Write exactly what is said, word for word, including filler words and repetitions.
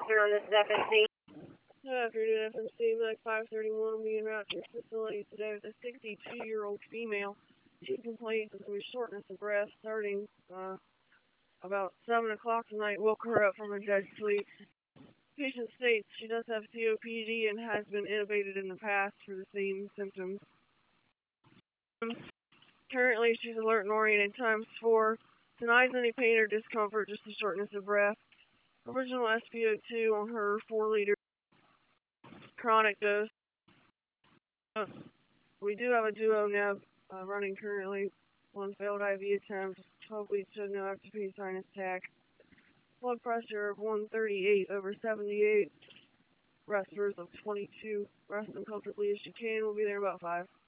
afternoon, this is F M C. Good afternoon, F M C. Like five thirty-one will be en route to your facility today with a sixty-two-year-old female. She complains of some shortness of breath starting uh, about seven o'clock tonight. Woke her up from a dead sleep. Patient states she does have C O P D and has been intubated in the past for the same symptoms. Currently, she's alert and oriented times four. Denies any pain or discomfort, just the shortness of breath. Original S P O two on her four liter chronic dose. Uh, we do have a duo neb uh, running currently. One failed I V attempt, twelve weeks of no active sinus attack. Blood pressure of one thirty-eight over seventy-eight. Respiratory of twenty-two. Resting comfortably as she can. We'll be there about five.